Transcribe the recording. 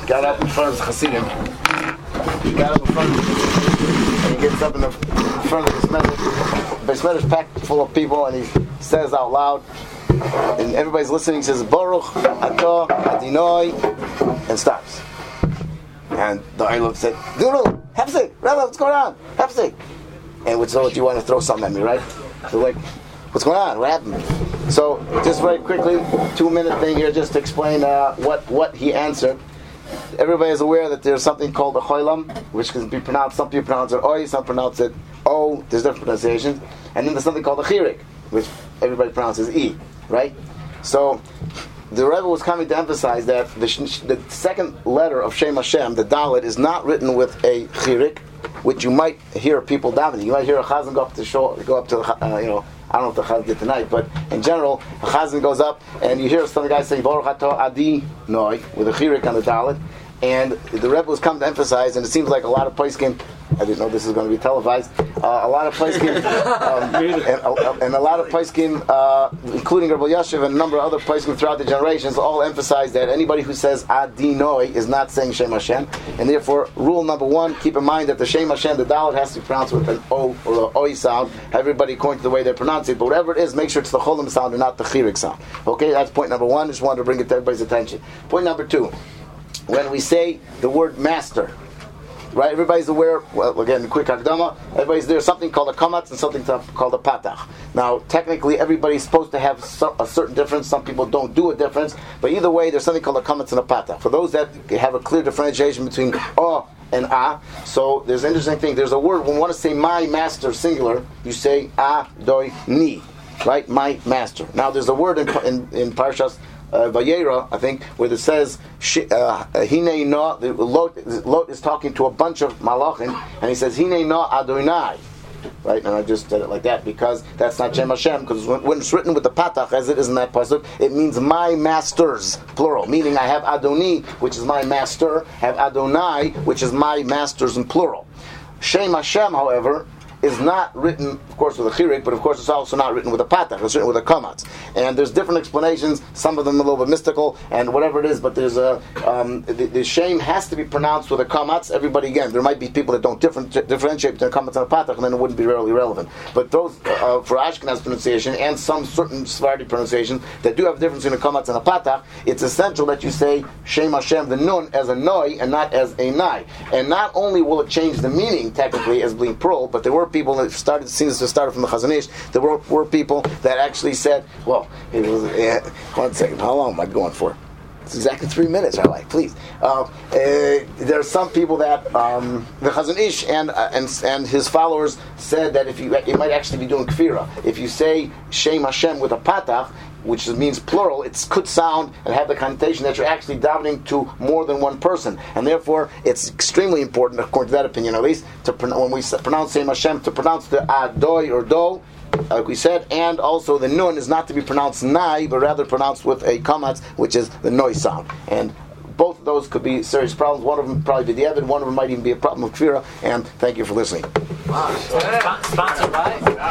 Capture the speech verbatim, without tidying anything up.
got up in front of the Hasidim. He got up in front of them, and he gets up in, the, in front of the Besmedrash. Besmedrash packed full of people, and he says out loud, and everybody's listening. He says, Baruch Atah Adinoi, and stops. And the Eilav said, Duru, Hefsek, Rabbi, what's going on? Hefsek. And which so you want to throw something at me, right? So like, what's going on? What happened? So just very quickly, two minute thing here, just to explain uh, what what he answered. Everybody is aware that there's something called a cholam, which can be pronounced. Some people pronounce it oi, some pronounce it o. There's different pronunciations. And then there's something called a chirik, which everybody pronounces e, right? So the Rebbe was coming to emphasize that the, the second letter of Shem Hashem, the Dalet, is not written with a chirik, which you might hear people davening. You might hear a chazan go up to show, go up to uh, you know. I don't know if the chazan did tonight, but in general, a chazan goes up and you hear some guy say Baruch Atah Adi Noi with a chirik on the Dalet, and the Rebbe was coming to emphasize, and it seems like a lot of poskim, I didn't know this is going to be televised. Uh, a lot of poskim, um, and, and a lot of poskim, uh, including Rabbi Yashiv and a number of other poskim throughout the generations, all emphasize that anybody who says Adi Noi is not saying Shem Hashem, and therefore, rule number one: keep in mind that the Shem Hashem, the Dalet, has to be pronounced with an O or an Oi sound. Everybody according to the way they pronounce it, but whatever it is, make sure it's the Cholim sound and not the Chirik sound. Okay, that's point number one. Just wanted to bring it to everybody's attention. Point number two: when we say the word master, right? Everybody's aware. Well, again, quick hakdama. Everybody's there's something called a kamatz and something called a patach. Now, technically, everybody's supposed to have so, a certain difference. Some people don't do a difference, but either way, there's something called a kamatz and a patach. For those that have a clear differentiation between o and a, so there's an interesting thing. There's a word when we want to say my master singular, you say a doi ni, right? My master. Now, there's a word in in, in Parshas Uh, Vayera, I think, where it says Hine na. Lot, Lot is talking to a bunch of malachim, and he says Hine na Adonai, right? And I just said it like that because that's not Shem Hashem. Because when, when it's written with the patach, as it is in that pasuk, it means my masters, plural. Meaning I have Adoni, which is my master, have Adonai, which is my masters in plural. Shem Hashem, however, is not written, of course, with a chirik, but of course it's also not written with a patach. It's written with a kamatz. And there's different explanations. Some of them a little bit mystical, and whatever it is. But there's a um, the, the shame has to be pronounced with a kamatz. Everybody, again, there might be people that don't different, differentiate between a kamatz and a patach, and then it wouldn't be really relevant. But those uh, for Ashkenaz pronunciation and some certain Sephardi pronunciation that do have a difference between a kamatz and a patach, it's essential that you say Shem Hashem the nun as a noi and not as a nai. And not only will it change the meaning technically as being plural, but there were people that started, seems to start from the Chazon Ish, there were, were people that actually said, well, it was, uh, one second, how long am I going for? It's exactly three minutes, I like, please. Uh, uh, there are some people that, um, the Chazon Ish and, uh, and and his followers said that if you, it might actually be doing kfira. If you say Shem Hashem with a patach, which means plural, it could sound and have the connotation that you're actually davening to more than one person, and therefore it's extremely important, according to that opinion at least, to when we pronounce Shem Hashem, to pronounce the adoy or do, like we said, and also the nun is not to be pronounced nai, but rather pronounced with a kamatz, which is the noi sound. And both of those could be serious problems. One of them probably be the other, one of them might even be a problem of kfira. And thank you for listening. Wow. Sponsored by